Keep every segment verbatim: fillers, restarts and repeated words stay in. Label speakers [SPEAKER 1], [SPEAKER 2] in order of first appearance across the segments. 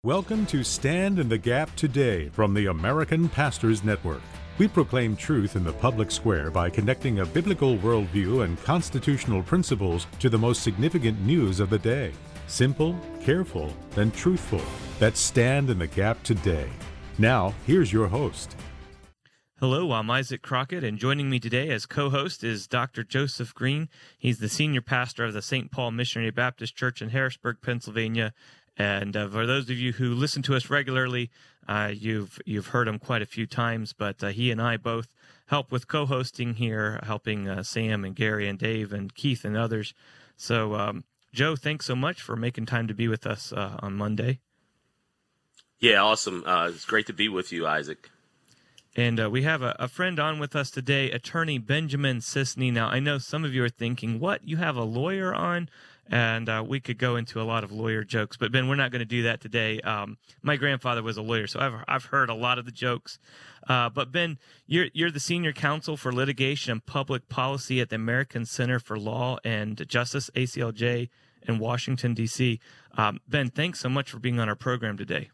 [SPEAKER 1] Welcome to Stand in the Gap Today from the American Pastors Network. We proclaim truth in the public square by connecting a biblical worldview and constitutional principles to the most significant news of the day. Simple, careful, and truthful. That's Stand in the Gap Today. Now, here's your host.
[SPEAKER 2] Hello, I'm Isaac Crockett, and joining me today as co-host is Doctor Joseph Green. He's the senior pastor of the Saint Paul Missionary Baptist Church in Harrisburg, Pennsylvania. And uh, for those of you who listen to us regularly, uh, you've you've heard him quite a few times, but uh, he and I both help with co-hosting here, helping uh, Sam and Gary and Dave and Keith and others. So, um, Joe, thanks so much for making time to be with us uh, on Monday.
[SPEAKER 3] Yeah, awesome. Uh, it's great to be with you, Isaac.
[SPEAKER 2] And uh, we have a, a friend on with us today, Attorney Benjamin Sisney. Now, I know some of you are thinking, what, you have a lawyer on? And uh, we could go into a lot of lawyer jokes, but Ben, we're not going to do that today. Um, my grandfather was a lawyer, so I've I've heard a lot of the jokes. Uh, but Ben, you're you're the senior counsel for litigation and public policy at the American Center for Law and Justice, A C L J, in Washington, D C. Um, Ben, thanks so much for being on our program today.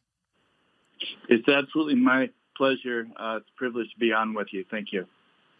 [SPEAKER 4] It's absolutely my pleasure. Uh, it's a privilege to be on with you. Thank you.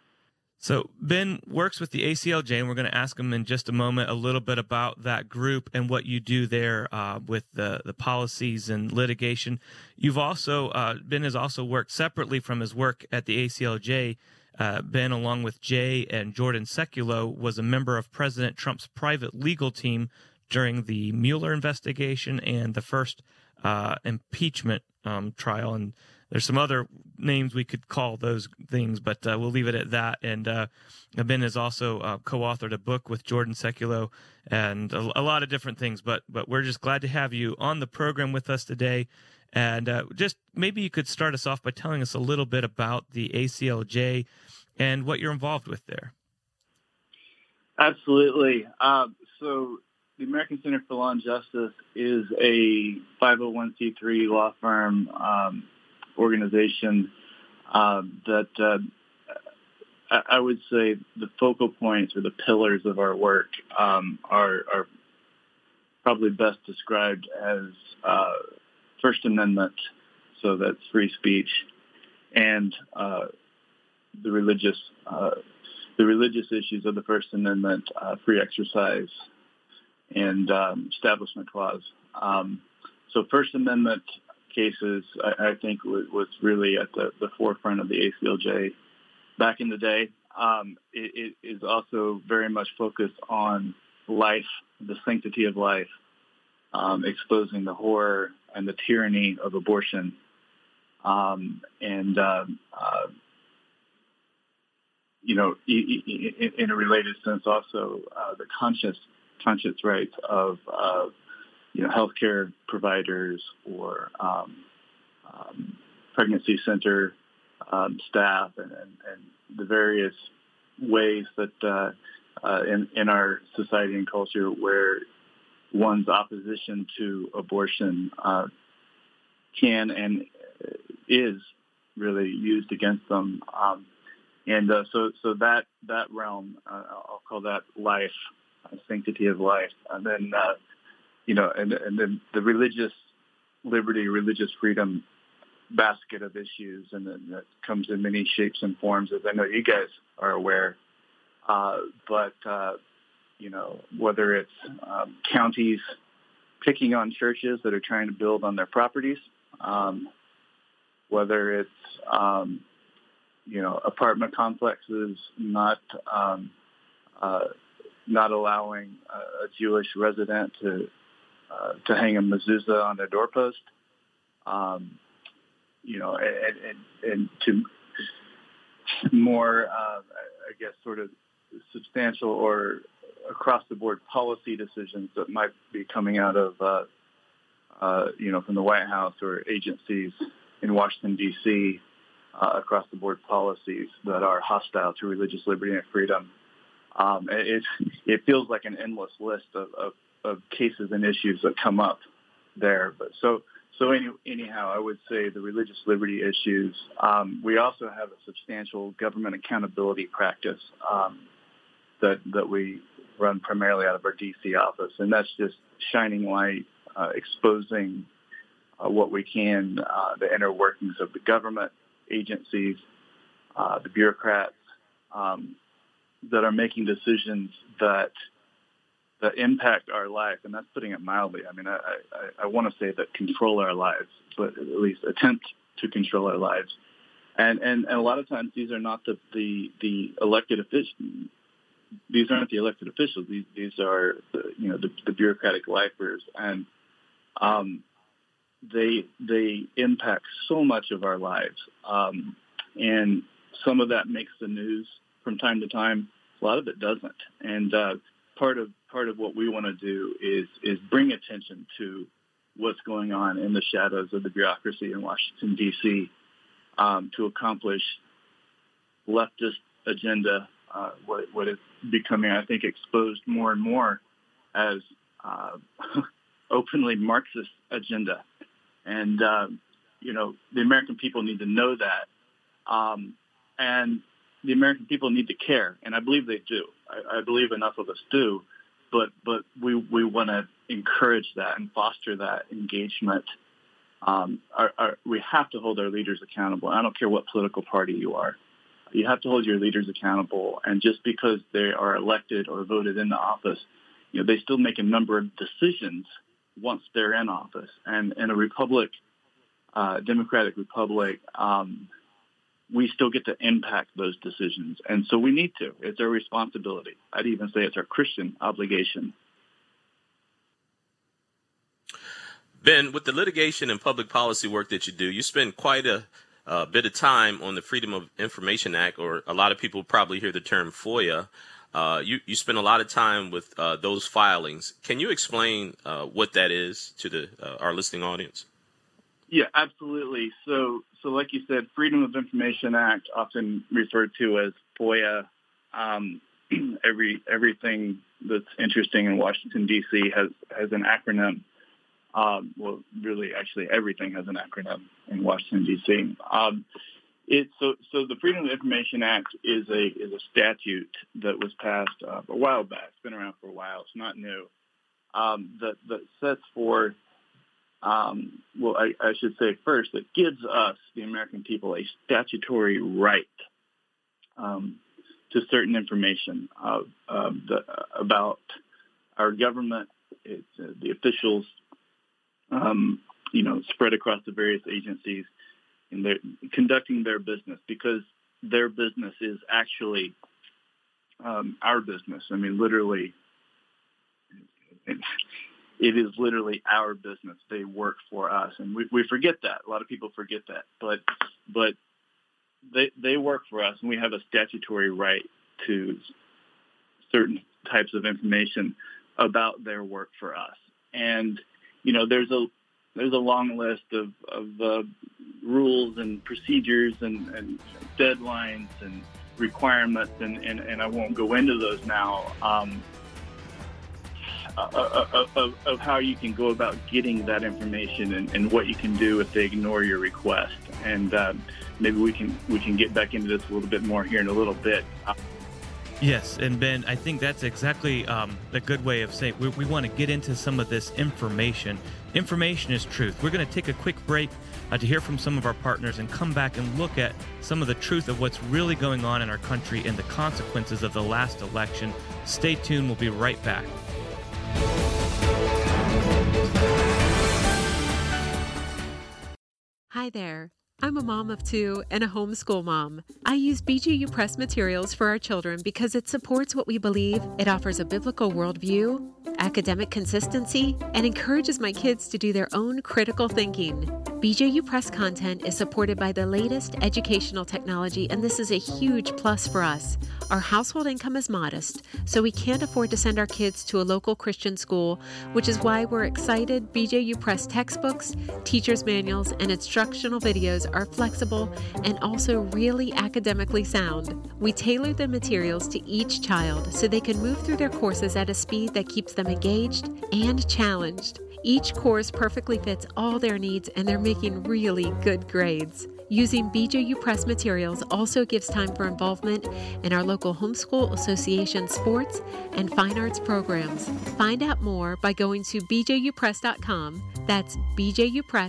[SPEAKER 2] So Ben works with the A C L J, and we're going to ask him in just a moment a little bit about that group and what you do there uh, with the, the policies and litigation. You've also, uh, Ben has also worked separately from his work at the A C L J. Uh, Ben, along with Jay and Jordan Sekulow, was a member of President Trump's private legal team during the Mueller investigation and the first uh, impeachment um, trial. And there's some other names we could call those things, but uh, we'll leave it at that. And uh, Ben has also uh, co-authored a book with Jordan Sekulow and a, a lot of different things. But but we're just glad to have you on the program with us today. And uh, just maybe you could start us off by telling us a little bit about the A C L J and what you're involved with there.
[SPEAKER 4] Absolutely. Uh, so the American Center for Law and Justice is a five oh one c three law firm um, organization uh, that uh, I would say the focal points or the pillars of our work um, are, are probably best described as uh, First Amendment, so that's free speech, and uh, the religious uh, the religious issues of the First Amendment, uh, free exercise, and um, Establishment Clause. Um, so First Amendment cases, I, I think, was, was really at the, the forefront of the A C L J back in the day. Um, it, it is also very much focused on life, the sanctity of life, um, exposing the horror and the tyranny of abortion, um, and um, uh, you know, in a related sense, also uh, the conscious conscious rights of uh, you know, healthcare providers or um, um, pregnancy center um, staff, and, and, and the various ways that uh, uh, in, in our society and culture where one's opposition to abortion uh, can and is really used against them. Um, and uh, so, so that that realm, uh, I'll call that life, uh, sanctity of life, and then. Uh, You know, and, and then the religious liberty, religious freedom basket of issues, and then that comes in many shapes and forms, as I know you guys are aware. Uh, but, uh, you know, whether it's um, counties picking on churches that are trying to build on their properties, um, whether it's, um, you know, apartment complexes not um, uh, not allowing a Jewish resident to Uh, to hang a mezuzah on their doorpost, um, you know, and, and, and to more, uh, I guess, sort of substantial or across-the-board policy decisions that might be coming out of, uh, uh, you know, from the White House or agencies in Washington, D C, uh, across-the-board policies that are hostile to religious liberty and freedom. Um, it, it feels like an endless list of, of of cases and issues that come up there. But so, so any, anyhow, I would say the religious liberty issues. Um, we also have a substantial government accountability practice um, that that we run primarily out of our D C office, and that's just shining light, uh, exposing uh, what we can, uh, the inner workings of the government agencies, uh, the bureaucrats um, that are making decisions that that impact our life, and that's putting it mildly. I mean, I, I, I want to say that control our lives, but at least attempt to control our lives. And, and, and a lot of times these are not the, the, the elected officials. These aren't the elected officials. These, these are, the, you know, the, the bureaucratic lifers. And um, they, they impact so much of our lives. Um, and some of that makes the news from time to time. A lot of it doesn't. And uh, part of part of what we want to do is is bring attention to what's going on in the shadows of the bureaucracy in Washington, D C, um, to accomplish leftist agenda, uh, what, what is becoming, I think, exposed more and more as uh, openly Marxist agenda. And, uh, you know, the American people need to know that. Um, and the American people need to care, and I believe they do. I, I believe enough of us do, but but we, we want to encourage that and foster that engagement. Um, our, our, we have to hold our leaders accountable. I don't care what political party you are. You have to hold your leaders accountable, and just because they are elected or voted into office, you know, they still make a number of decisions once they're in office. And in a republic, uh, democratic republic, um, we still get to impact those decisions. And so we need to. It's our responsibility. I'd even say it's our Christian obligation.
[SPEAKER 3] Ben, with the litigation and public policy work that you do, you spend quite a uh, bit of time on the Freedom of Information Act, or a lot of people probably hear the term FOIA. Uh, you, you spend a lot of time with uh, those filings. Can you explain uh, what that is to the uh, our listening audience?
[SPEAKER 4] Yeah, absolutely. So, so like you said, Freedom of Information Act, often referred to as FOIA. Um, every everything that's interesting in Washington, D C has, has an acronym. Um, well, really, actually, everything has an acronym in Washington, D C. Um, it, so, so the Freedom of Information Act is a is a statute that was passed uh, a while back. It's been around for a while. It's not new. Um, that that sets forth. Um, well, I, I should say first, it gives us, the American people, a statutory right um, to certain information uh, uh, the, about our government, it's, uh, the officials, um, you know, spread across the various agencies, and they're conducting their business, because their business is actually um, our business. I mean, literally. It is literally our business. They work for us, and we, we forget that. A lot of people forget that, but but they they work for us, and we have a statutory right to certain types of information about their work for us. And you know, there's a there's a long list of of uh, rules and procedures and, and deadlines and requirements, and, and, and I won't go into those now. Um, Uh, of, of how you can go about getting that information, and, and what you can do if they ignore your request. And uh, maybe we can we can get back into this a little bit more here in a little bit.
[SPEAKER 2] Yes, and Ben, I think that's exactly um, a good way of saying we, we want to get into some of this information. Information is truth. We're going to take a quick break uh, to hear from some of our partners and come back and look at some of the truth of what's really going on in our country and the consequences of the last election. Stay tuned. We'll be right back.
[SPEAKER 5] Hi there. I'm a mom of two and a homeschool mom. I use B J U Press materials for our children because it supports what we believe, it offers a biblical worldview, academic consistency, and encourages my kids to do their own critical thinking. B J U Press content is supported by the latest educational technology, and this is a huge plus for us. Our household income is modest, so we can't afford to send our kids to a local Christian school, which is why we're excited B J U Press textbooks, teacher's manuals, and instructional videos are flexible and also really academically sound. We tailor the materials to each child so they can move through their courses at a speed that keeps them engaged and challenged. Each course perfectly fits all their needs, and they're making really good grades. Using B J U Press materials also gives time for involvement in our local homeschool association sports and fine arts programs. Find out more by going to b j u press dot com. That's b j u press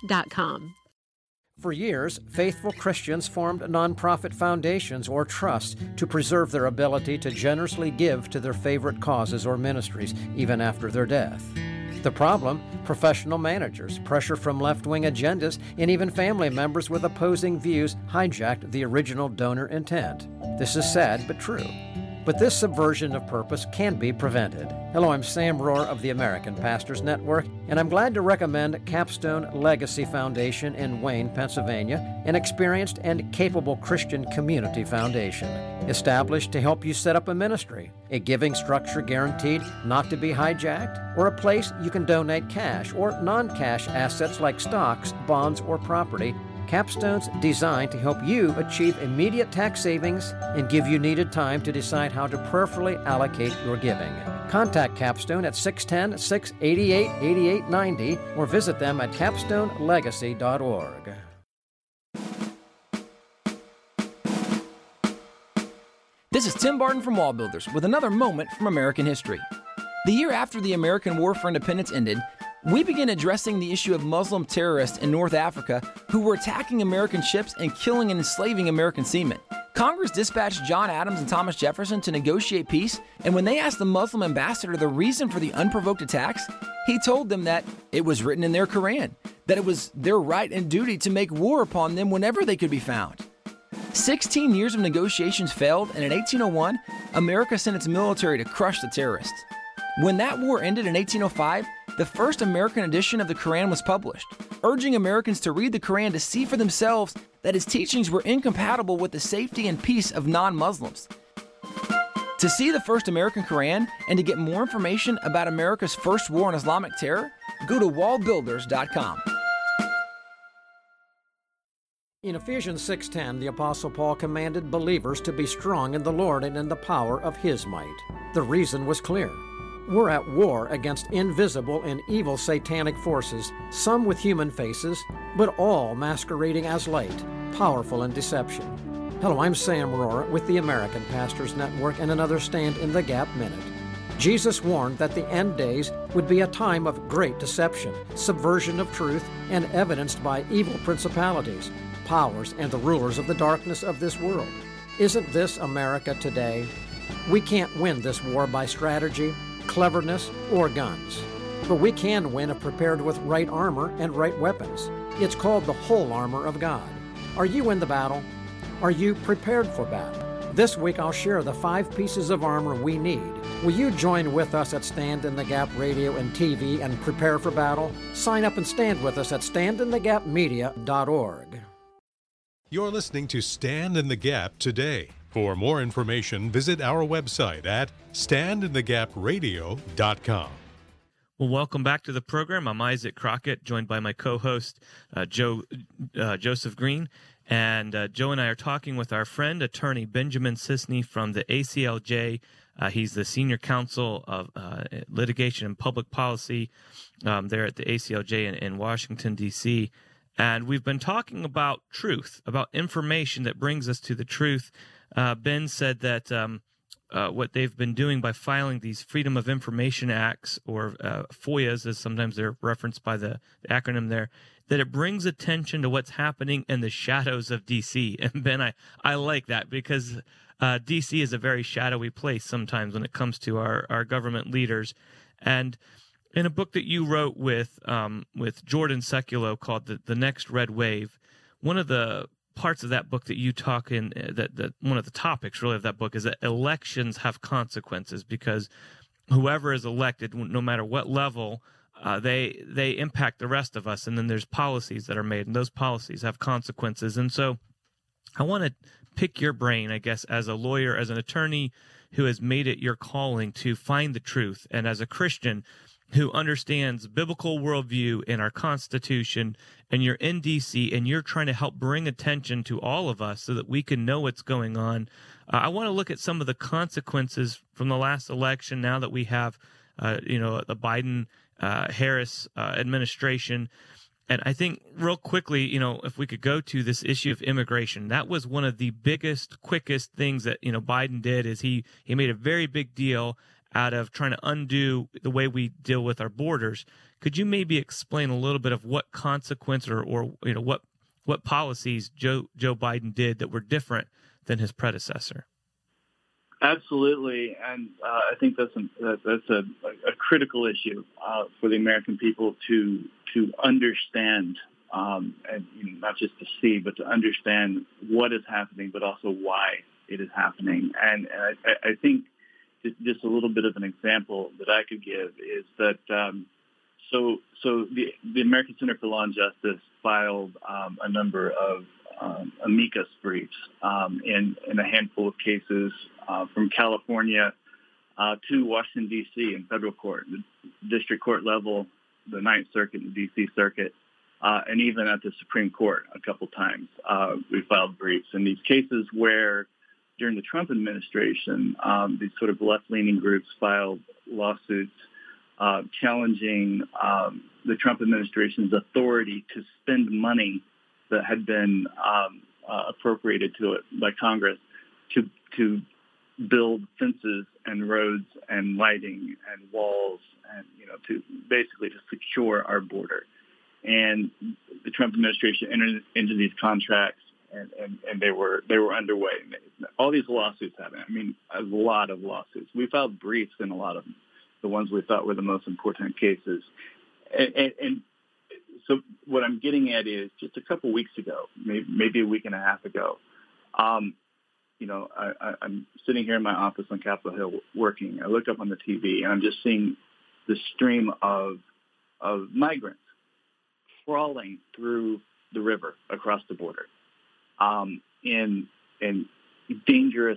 [SPEAKER 5] dot com.
[SPEAKER 6] For years, faithful Christians formed nonprofit foundations or trusts to preserve their ability to generously give to their favorite causes or ministries, even after their death. The problem? Professional managers, pressure from left-wing agendas, and even family members with opposing views hijacked the original donor intent. This is sad but true. But this subversion of purpose can be prevented. Hello, I'm Sam Rohr of the American Pastors Network, and I'm glad to recommend Capstone Legacy Foundation in Wayne, Pennsylvania, an experienced and capable Christian community foundation, established to help you set up a ministry, a giving structure guaranteed not to be hijacked, or a place you can donate cash or non-cash assets like stocks, bonds, or property. Capstone's designed to help you achieve immediate tax savings and give you needed time to decide how to prayerfully allocate your giving. Contact Capstone at six one zero, six eight eight, eight eight nine zero or visit them at capstone legacy dot org.
[SPEAKER 7] This is Tim Barton from Wall Builders with another moment from American history. The year after the American War for Independence ended, we began addressing the issue of Muslim terrorists in North Africa who were attacking American ships and killing and enslaving American seamen. Congress dispatched John Adams and Thomas Jefferson to negotiate peace, and when they asked the Muslim ambassador the reason for the unprovoked attacks, he told them that it was written in their Quran, that it was their right and duty to make war upon them whenever they could be found. Sixteen years of negotiations failed, and in eighteen oh one, America sent its military to crush the terrorists. When that war ended in eighteen oh five, the first American edition of the Quran was published, urging Americans to read the Quran to see for themselves that its teachings were incompatible with the safety and peace of non-Muslims. To see the first American Quran and to get more information about America's first war on Islamic terror, go to wall builders dot com.
[SPEAKER 6] In Ephesians six ten, the Apostle Paul commanded believers to be strong in the Lord and in the power of His might. The reason was clear. We're at war against invisible and evil satanic forces, some with human faces, but all masquerading as light, powerful in deception. Hello, I'm Sam Rohr with the American Pastors Network and another Stand in the Gap Minute. Jesus warned that the end days would be a time of great deception, subversion of truth, and evidenced by evil principalities, powers, and the rulers of the darkness of this world. Isn't this America today? We can't win this war by strategy, cleverness, or guns. But we can win if prepared with right armor and right weapons. It's called the whole armor of God. Are you in the battle? Are you prepared for battle? This week I'll share the five pieces of armor we need. Will you join with us at Stand in the Gap Radio and T V and prepare for battle? Sign up and stand with us at stand in the gap media dot org.
[SPEAKER 1] You're listening to Stand in the Gap today. For more information, visit our website at stand in the gap radio dot com.
[SPEAKER 2] Well, welcome back to the program. I'm Isaac Crockett, joined by my co-host, uh, Joe uh, Joseph Green. And uh, Joe and I are talking with our friend, attorney Benjamin Sisney from the A C L J. Uh, he's the Senior Counsel of uh, Litigation and Public Policy um, there at the A C L J in, in Washington, D C And we've been talking about truth, about information that brings us to the truth. Uh, Ben said that um, uh, what they've been doing by filing these Freedom of Information Acts, or uh, FOIAs, as sometimes they're referenced by the, the acronym there, that it brings attention to what's happening in the shadows of D C And Ben, I, I like that because uh, D C is a very shadowy place sometimes when it comes to our, our government leaders. And in a book that you wrote with um, with Jordan Sekulow called the, the Next Red Wave, one of the parts of that book that you talk in, that, that one of the topics really of that book is that elections have consequences, because whoever is elected, no matter what level, uh, they they impact the rest of us. And then there's policies that are made, and those policies have consequences. And so I want to pick your brain, I guess, as a lawyer, as an attorney who has made it your calling to find the truth, and as a Christian who understands biblical worldview in our Constitution, and you're in D C and you're trying to help bring attention to all of us so that we can know what's going on. Uh, I want to look at some of the consequences from the last election now that we have, uh, you know, the Biden uh, Harris uh, administration. And I think real quickly, you know, if we could go to this issue of immigration, that was one of the biggest, quickest things that, you know, Biden did, is he, he made a very big deal out of trying to undo the way we deal with our borders. Could you maybe explain a little bit of what consequence or, or you know what what policies Joe Joe Biden did that were different than his predecessor?
[SPEAKER 4] Absolutely, and uh, I think that's a, that's a, a critical issue uh, for the American people to to understand, um, and you know, not just to see, but to understand what is happening, but also why it is happening. And, and I, I think just a little bit of an example that I could give is that um, so so the the American Center for Law and Justice filed um, a number of um, amicus briefs um, in in a handful of cases. Uh, from California uh, to Washington, D C in federal court, the district court level, the Ninth Circuit, the D C Circuit, uh, and even at the Supreme Court a couple times. Uh, we filed briefs in these cases where during the Trump administration, um, these sort of left-leaning groups filed lawsuits uh, challenging um, the Trump administration's authority to spend money that had been um, uh, appropriated to it by Congress to to build fences and roads and lighting and walls and, you know, to basically to secure our border. And the Trump administration entered into these contracts and, and, and they were they were underway. All these lawsuits happened. I mean, a lot of lawsuits. We filed briefs in a lot of them, the ones we thought were the most important cases. And, and, and so what I'm getting at is just a couple weeks ago, maybe, maybe a week and a half ago, um, you know, I, I, I'm sitting here in my office on Capitol Hill working. I look up on the T V, and I'm just seeing the stream of of migrants crawling through the river across the border um, in in dangerous,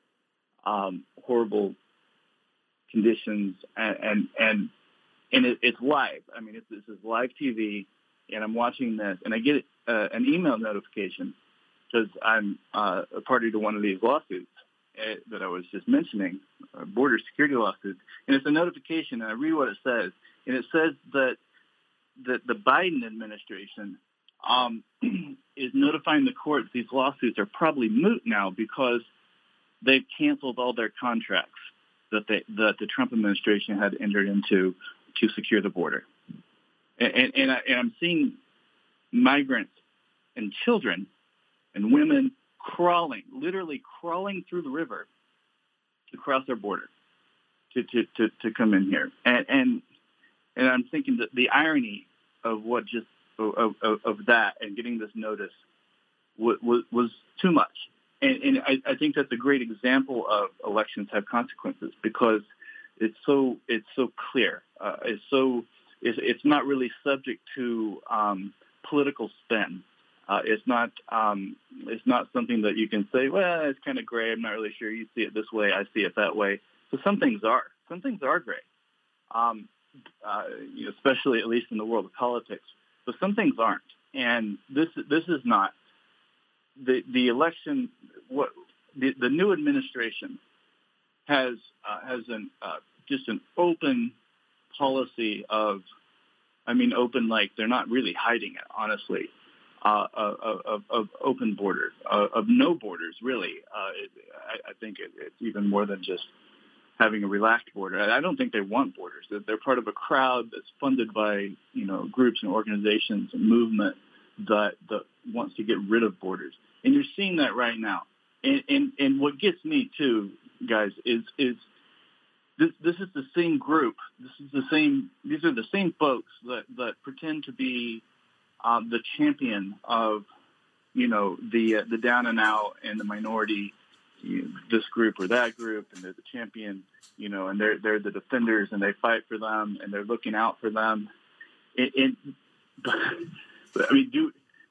[SPEAKER 4] um, horrible conditions, and and and, and it, it's live. I mean, it's, this is live T V, and I'm watching this, and I get uh, an email notification because I'm uh, a party to one of these lawsuits uh, that I was just mentioning, uh, border security lawsuits. And it's a notification, and I read what it says. And it says that, that the Biden administration um, is notifying the courts these lawsuits are probably moot now because they've canceled all their contracts that, they, that the Trump administration had entered into to secure the border. And, and, and, I, and I'm seeing migrants and children and women crawling, literally crawling through the river to cross our border, to to, to, to come in here. And, and and I'm thinking that the irony of what just of, of, of that and getting this notice was, was, was too much. And, and I, I think that's a great example of elections have consequences because it's so it's so clear. Uh, it's so it's, it's not really subject to um, political spin. Uh, it's not um, it's not something that you can say, well, it's kind of gray. I'm not really sure. You see it this way. I see it that way. So some things are. Some things are gray, um, uh, you know, especially at least in the world of politics. But some things aren't. And this this is not. The the election, what the, the new administration has uh, has an uh, just an open policy of, I mean, open like they're not really hiding it, honestly. Uh, of, of, of open borders, uh, of no borders, really. Uh, it, I, I think it, it's even more than just having a relaxed border. I don't think they want borders. They're, they're part of a crowd that's funded by, you know, groups and organizations and movement that, that wants to get rid of borders. And you're seeing that right now. And, and, and what gets me, too, guys, is is this, this is the same group. This is the same. These are the same folks that, that pretend to be Um, the champion of, you know, the uh, the down and out and the minority, you know, this group or that group, and they're the champion, you know, and they're they're the defenders, and they fight for them, and they're looking out for them. It, it, but, but I mean, do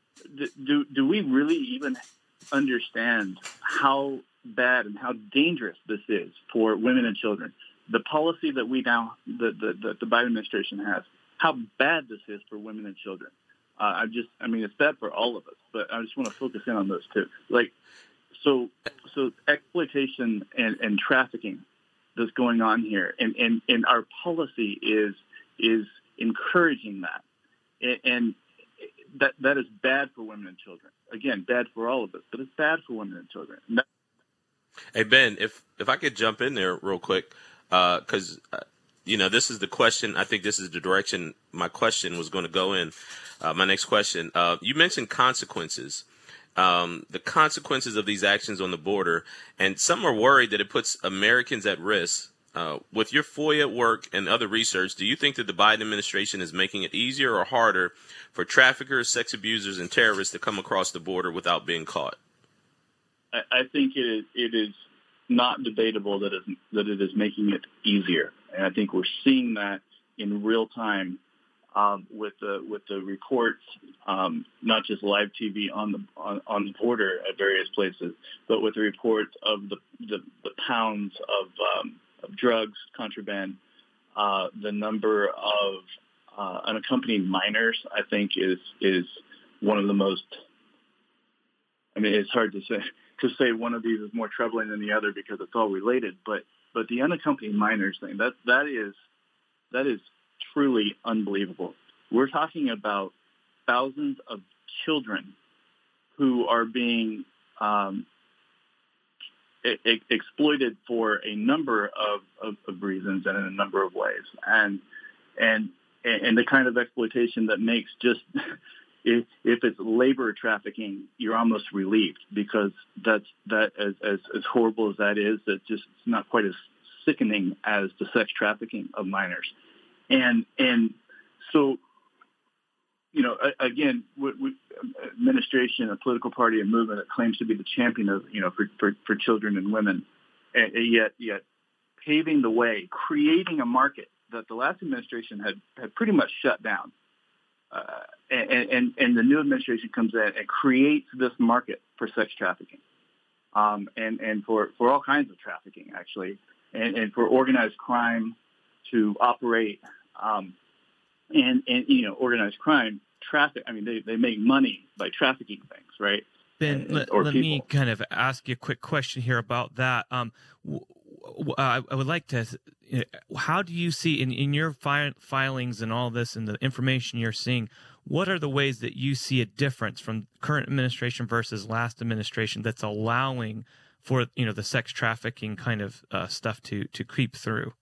[SPEAKER 4] do do we really even understand how bad and how dangerous this is for women and children? The policy that we now, the the, the, the Biden administration has, how bad this is for women and children. Uh, I just, I mean, it's bad for all of us, but I just want to focus in on those two. Like, so, so exploitation and, and trafficking that's going on here, and, and, and our policy is is encouraging that, and, and that that is bad for women and children. Again, bad for all of us, but it's bad for women and children. And that-
[SPEAKER 3] Hey Ben, if if I could jump in there real quick, because uh, you know, this is the question. I think this is the direction my question was going to go in. Uh, my next question. Uh, you mentioned consequences, um, the consequences of these actions on the border, and some are worried that it puts Americans at risk. Uh, with your FOIA work and other research, do you think that the Biden administration is making it easier or harder for traffickers, sex abusers, and terrorists to come across the border without being caught?
[SPEAKER 4] I, I think it is, it is not debatable that it, that it is making it easier. And I think we're seeing that in real time um, with the with the reports, um, not just live T V on the on, on the border at various places, but with the reports of the the, the pounds of um, of drugs, contraband, uh, the number of uh, unaccompanied minors, I think is is one of the most. I mean, it's hard to say to say one of these is more troubling than the other because it's all related. But but the unaccompanied minors thing, that that is that is truly unbelievable. We're talking about thousands of children who are being um, e- exploited for a number of, of, of reasons and in a number of ways, and and and the kind of exploitation that makes just if, if it's labor trafficking, you're almost relieved because that's that as, as as horrible as that is, that just it's not quite as sickening as the sex trafficking of minors, and and so. You know, again, we, we, administration, a political party, a movement that claims to be the champion of, you know, for, for, for children and women, and yet, yet paving the way, creating a market that the last administration had, had pretty much shut down. Uh, and, and, and the new administration comes in and creates this market for sex trafficking, um, and, and for, for all kinds of trafficking, actually, and, and for organized crime to operate. Um, And, and, you know, organized crime, traffic, I mean, they, they make money by trafficking things, right?
[SPEAKER 2] Ben,
[SPEAKER 4] and,
[SPEAKER 2] let, let me kind of ask you a quick question here about that. Um, w- w- I, I would like to, you know, how do you see in, in your fi- filings and all this and the information you're seeing, what are the ways that you see a difference from current administration versus last administration that's allowing for, you know, the sex trafficking kind of uh, stuff to, to creep through?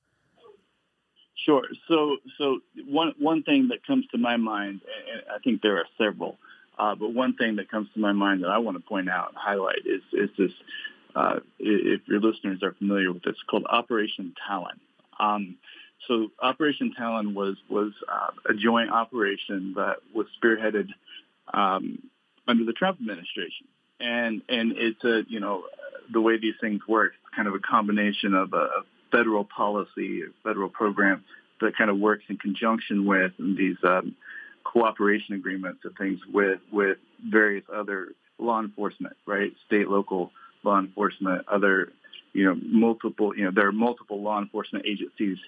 [SPEAKER 4] Sure. So, so one one thing that comes to my mind, and I think there are several, uh, but one thing that comes to my mind that I want to point out and highlight is is this. Uh, if your listeners are familiar with this, it's called Operation Talon. Um, so, Operation Talon was was uh, a joint operation that was spearheaded um, under the Trump administration, and and it's a you know the way these things work, it's kind of a combination of a federal policy, a federal program that kind of works in conjunction with these um, cooperation agreements and things with, with various other law enforcement, right? State, local law enforcement, other, you know, multiple, you know, there are multiple law enforcement agencies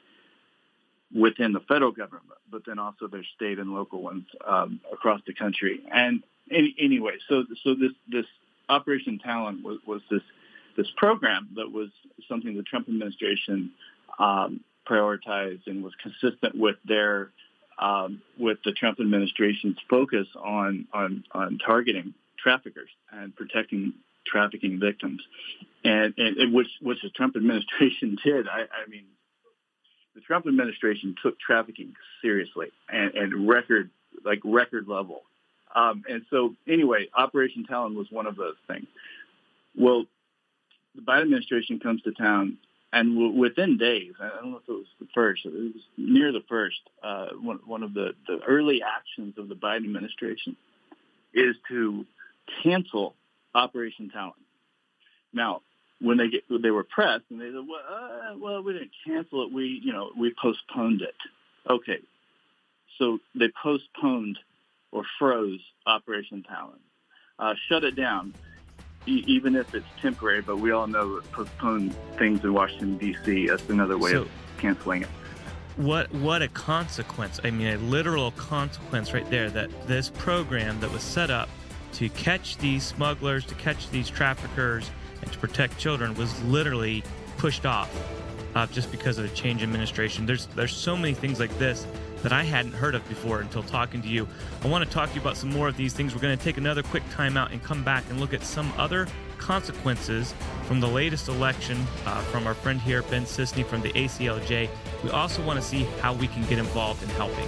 [SPEAKER 4] within the federal government, but then also there's state and local ones um, across the country. And any, anyway, so so this this Operation Talon was, was this this program that was something the Trump administration um, prioritized and was consistent with their um, with the Trump administration's focus on, on on targeting traffickers and protecting trafficking victims, and, and, and which which the Trump administration did. I, I mean, the Trump administration took trafficking seriously and, and record like record level. Um, and so anyway, Operation Talon was one of those things. Well, the Biden administration comes to town, and w- within days, I don't know if it was the first, it was near the first, uh, one, one of the, the early actions of the Biden administration is to cancel Operation Talon. Now, when they get, they were pressed, and they said, well, uh, well, we didn't cancel it. We, you know, we postponed it. Okay. So they postponed or froze Operation Talon, uh, shut it down. Even if it's temporary, but we all know that postpone things in Washington, D C, that's another way so, of canceling it.
[SPEAKER 2] What what a consequence. I mean, a literal consequence right there, that this program that was set up to catch these smugglers, to catch these traffickers, and to protect children was literally pushed off uh, just because of a change in administration. There's, there's so many things like this that I hadn't heard of before until talking to you. I want to talk to you about some more of these things. We're going to take another quick time out and come back and look at some other consequences from the latest election uh, from our friend here, Ben Sisney from the A C L J. We also want to see how we can get involved in helping.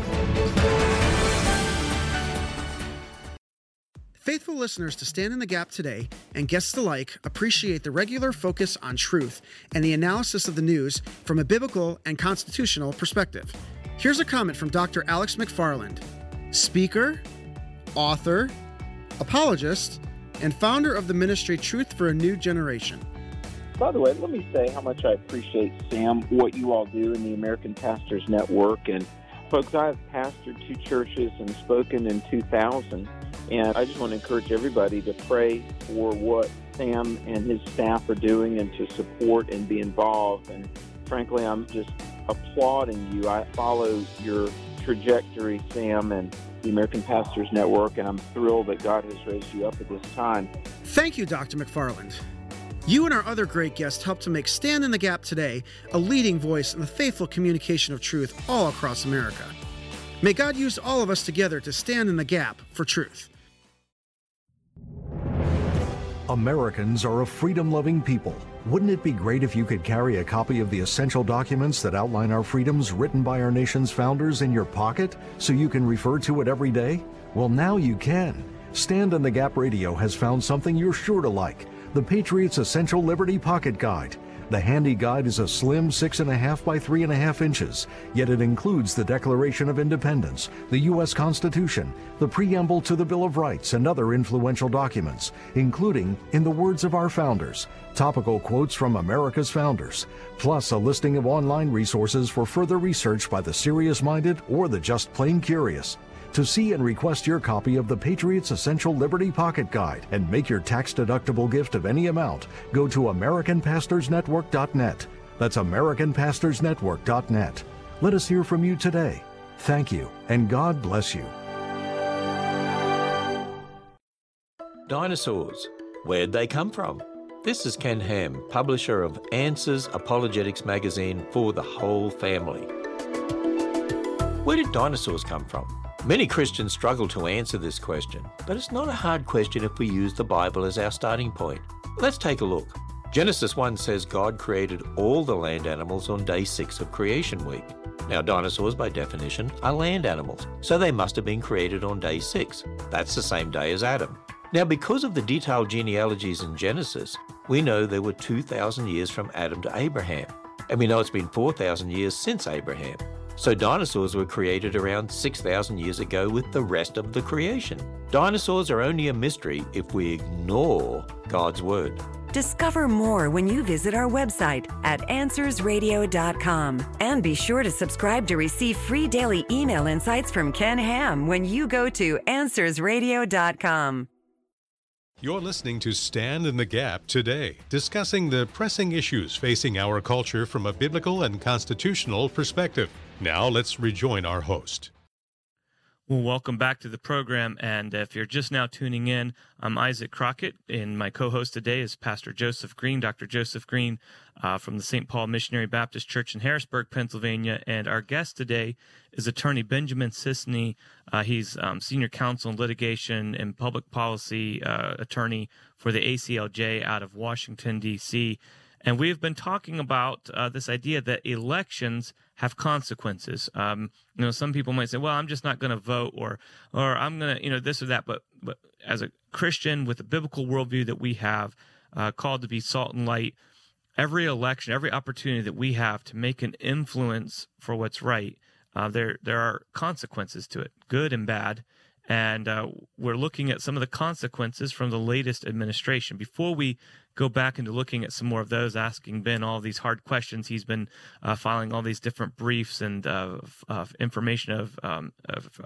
[SPEAKER 8] Faithful listeners to Stand in the Gap today and guests alike appreciate the regular focus on truth and the analysis of the news from a biblical and constitutional perspective. Here's a comment from Doctor Alex McFarland, speaker, author, apologist, and founder of the ministry Truth for a New Generation.
[SPEAKER 9] By the way, let me say how much I appreciate, Sam, what you all do in the American Pastors Network. And folks, I have pastored two churches and spoken in two thousand. And I just want to encourage everybody to pray for what Sam and his staff are doing and to support and be involved. And frankly, I'm just applauding you. I follow your trajectory, Sam, and the American Pastors Network, and I'm thrilled that God has raised you up at this time.
[SPEAKER 8] Thank you, Doctor McFarland. You and our other great guests helped to make Stand in the Gap today a leading voice in the faithful communication of truth all across America. May God use all of us together to stand in the gap for truth.
[SPEAKER 10] Americans are a freedom-loving people. Wouldn't it be great if you could carry a copy of the essential documents that outline our freedoms written by our nation's founders in your pocket so you can refer to it every day? Well, now you can. Stand in the Gap Radio has found something you're sure to like, the Patriot's Essential Liberty Pocket Guide. The handy guide is a slim six and a half by three and a half inches, yet it includes the Declaration of Independence, the U S Constitution, the preamble to the Bill of Rights, and other influential documents, including, in the words of our founders, topical quotes from America's founders, plus a listing of online resources for further research by the serious-minded or the just plain curious. To see and request your copy of the Patriot's Essential Liberty Pocket Guide and make your tax-deductible gift of any amount, go to American Pastors Network dot net. That's American Pastors Network dot net. Let us hear from you today. Thank you, and God bless you.
[SPEAKER 11] Dinosaurs. Where'd they come from? This is Ken Ham, publisher of Answers Apologetics magazine for the whole family. Where did dinosaurs come from? Many Christians struggle to answer this question, but it's not a hard question if we use the Bible as our starting point. Let's take a look. Genesis one says God created all the land animals on day six of creation week. Now, dinosaurs, by definition, are land animals, so they must have been created on day six. That's the same day as Adam. Now, because of the detailed genealogies in Genesis, we know there were two thousand years from Adam to Abraham, and we know it's been four thousand years since Abraham. So dinosaurs were created around six thousand years ago with the rest of the creation. Dinosaurs are only a mystery if we ignore God's Word.
[SPEAKER 12] Discover more when you visit our website at answers radio dot com. And be sure to subscribe to receive free daily email insights from Ken Ham when you go to answers radio dot com.
[SPEAKER 1] You're listening to Stand in the Gap today, discussing the pressing issues facing our culture from a biblical and constitutional perspective. Now let's rejoin our host.
[SPEAKER 2] Well, welcome back to the program, and if you're just now tuning in, I'm Isaac Crockett, and my co-host today is Pastor Joseph Green, Doctor Joseph Green uh, from the Saint Paul Missionary Baptist Church in Harrisburg, Pennsylvania, and our guest today is attorney Benjamin Sisney. Uh, he's um, senior counsel in litigation and public policy uh, attorney for the A C L J out of Washington, D C, and we've been talking about uh, this idea that elections have consequences. Um, you know, some people might say, well, I'm just not going to vote, or or I'm going to, you know, this or that. But, but as a Christian with the biblical worldview that we have, uh, called to be salt and light, every election, every opportunity that we have to make an influence for what's right, uh, there there are consequences to it, good and bad. And uh, we're looking at some of the consequences from the latest administration. Before we go back into looking at some more of those, asking Ben all these hard questions, he's been uh, filing all these different briefs and uh, f- uh, information of, um, of uh,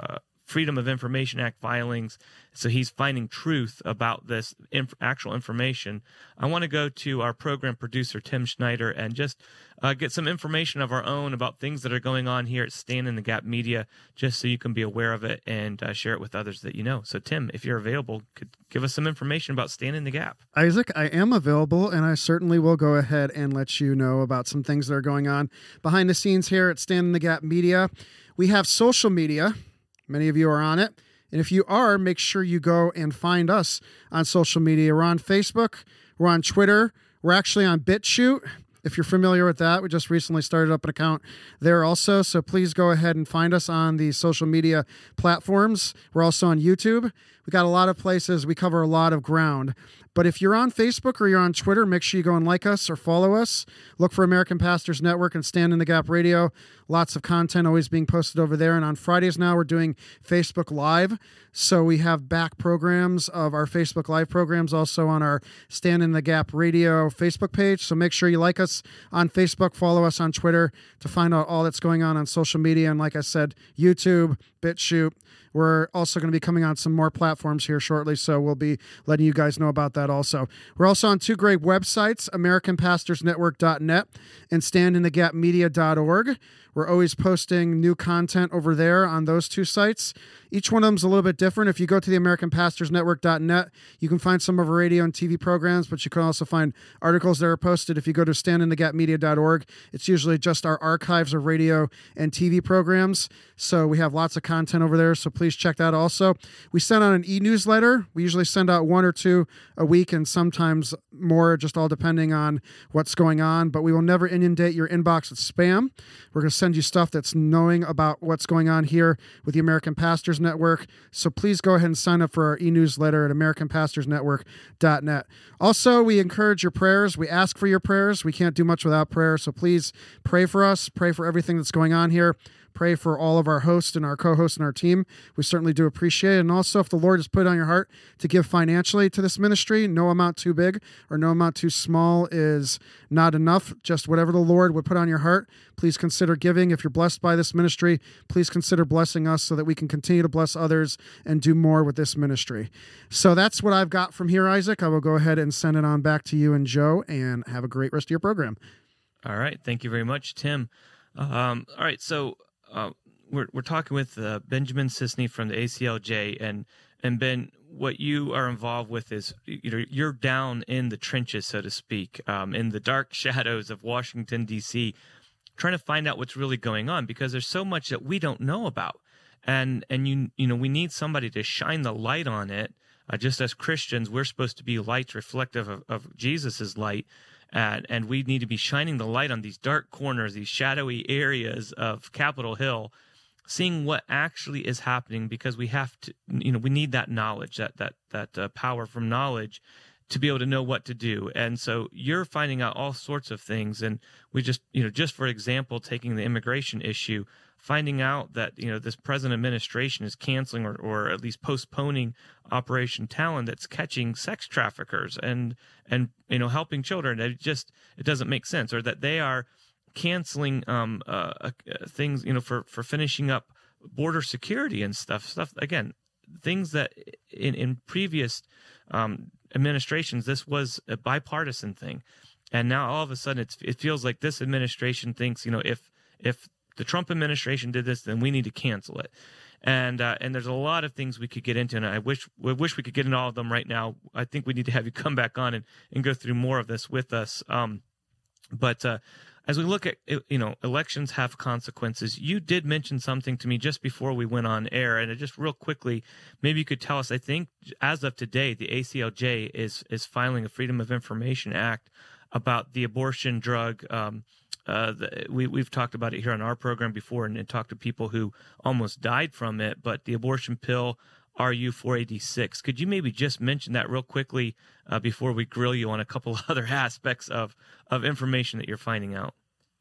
[SPEAKER 2] Freedom of Information Act filings. So he's finding truth about this inf- actual information. I want to go to our program producer, Tim Schneider, and just uh, get some information of our own about things that are going on here at Stand in the Gap Media, just so you can be aware of it and uh, share it with others that you know. So, Tim, if you're available, could give us some information about Stand in the Gap.
[SPEAKER 8] Isaac, I am available, and I certainly will go ahead and let you know about some things that are going on behind the scenes here at Stand in the Gap Media. We have social media. Many of you are on it. And if you are, make sure you go and find us on social media. We're on Facebook. We're on Twitter. We're actually on BitChute. If you're familiar with that, we just recently started up an account there also. So please go ahead and find us on the social media platforms. We're also on YouTube. We got a lot of places. We cover a lot of ground. But if you're on Facebook or you're on Twitter, make sure you go and like us or follow us. Look for American Pastors Network and Stand in the Gap Radio. Lots of content always being posted over there. And on Fridays now, we're doing Facebook Live. So we have back programs of our Facebook Live programs also on our Stand in the Gap Radio Facebook page. So make sure you like us on Facebook, follow us on Twitter to find out all that's going on on social media. And like I said, YouTube, BitChute. We're also going to be coming on some more platforms here shortly, so we'll be letting you guys know about that also. We're also on two great websites, American Pastors Network dot net and stand in the gap media dot org. We're always posting new content over there on those two sites. Each one of them is a little bit different. If you go to the American Pastors Network dot net, you can find some of our radio and T V programs, but you can also find articles that are posted. If you go to stand in the gap media dot org, it's usually just our archives of radio and T V programs. So we have lots of content over there, so please check that also. We send out an e-newsletter. We usually send out one or two a week and sometimes more, just all depending on what's going on. But we will never inundate your inbox with spam. We're going to send you stuff that's knowing about what's going on here with the American Pastors Network. So please go ahead and sign up for our e-newsletter at American Pastors Network dot net. Also, we encourage your prayers. We ask for your prayers. We can't do much without prayer. So please pray for us. Pray for everything that's going on here. Pray for all of our hosts and our co-hosts and our team. We certainly do appreciate it. And also, if the Lord has put it on your heart to give financially to this ministry, no amount too big or no amount too small is not enough. Just whatever the Lord would put on your heart, please consider giving. If you're blessed by this ministry, please consider blessing us so that we can continue to bless others and do more with this ministry. So that's what I've got from here, Isaac. I will go ahead and send it on back to you and Joe, and have a great rest of your program.
[SPEAKER 2] All right. Thank you very much, Tim. Um, all right. So, Uh, we're we're talking with uh, Benjamin Sisney from the A C L J, and and Ben, what you are involved with is, you know, you're down in the trenches, so to speak, um, in the dark shadows of Washington D C, trying to find out what's really going on, because there's so much that we don't know about, and and you you know we need somebody to shine the light on it. Uh, just as Christians, we're supposed to be lights reflective of, of Jesus's light. And, and we need to be shining the light on these dark corners, these shadowy areas of Capitol Hill, seeing what actually is happening, because we have to, you know, we need that knowledge, that that that uh, power from knowledge to be able to know what to do. And so you're finding out all sorts of things. And we just, you know, just for example, taking the immigration issue, finding out that, you know, this present administration is canceling or, or at least postponing Operation Talon, that's catching sex traffickers and, and, you know, helping children. It just, it doesn't make sense. Or that they are canceling um, uh, uh, things, you know, for, for finishing up border security and stuff, stuff, again, things that in, in previous um, administrations, this was a bipartisan thing. And now all of a sudden it's, it feels like this administration thinks, you know, if, if the Trump administration did this, then we need to cancel it. And uh, and there's a lot of things we could get into, and I wish we wish we could get into all of them right now. I think we need to have you come back on and, and go through more of this with us. Um, but uh, as we look at, you know, elections have consequences. You did mention something to me just before we went on air, and just real quickly, maybe you could tell us. I think as of today, the A C L J is is filing a Freedom of Information Act about the abortion drug. Um, Uh, the, we, we've talked about it here on our program before, and, and talked to people who almost died from it, but the abortion pill, R U four eighty-six. Could you maybe just mention that real quickly uh, before we grill you on a couple other aspects of, of information that you're finding out?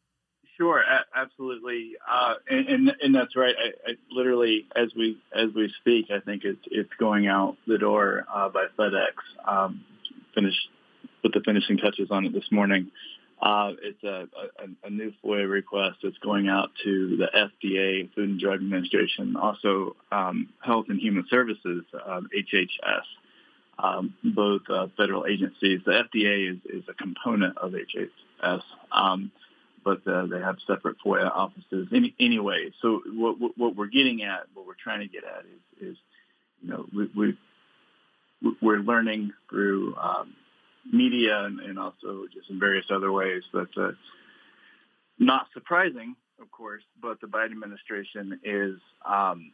[SPEAKER 4] Sure, a- absolutely, uh, and, and and that's right. I, I literally, as we as we speak, I think it's it's going out the door uh, by FedEx. Um, finished put the finishing touches on it this morning. Uh, it's a, a, a new FOIA request that's going out to the F D A, Food and Drug Administration, also um, Health and Human Services, uh, H H S, um, both uh, federal agencies. The F D A is, is a component of H H S, um, but uh, they have separate FOIA offices. Any, anyway, so what, what we're getting at, what we're trying to get at is, is you know, we, we, we're learning through um, media and, and also just in various other ways. But uh, not surprising, of course, but the Biden administration is um,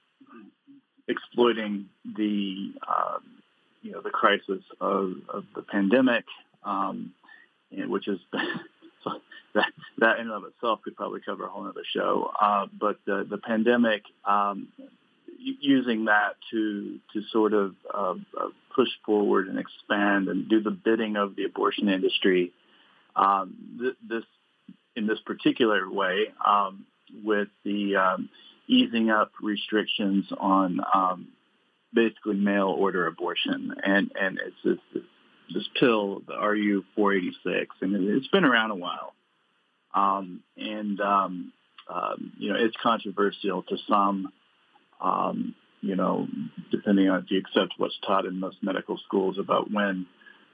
[SPEAKER 4] exploiting the um, you know the crisis of, of the pandemic, um, and which is so that that in and of itself could probably cover a whole other show. Uh, but the the pandemic. Um, using that to to sort of uh, push forward and expand and do the bidding of the abortion industry, um, th- this in this particular way, um, with the um, easing up restrictions on um, basically mail order abortion, and and it's this, this, this pill, the R U four eighty-six, and it's been around a while, um, and um, um, you know it's controversial to some. Um, you know, depending on if you accept what's taught in most medical schools about when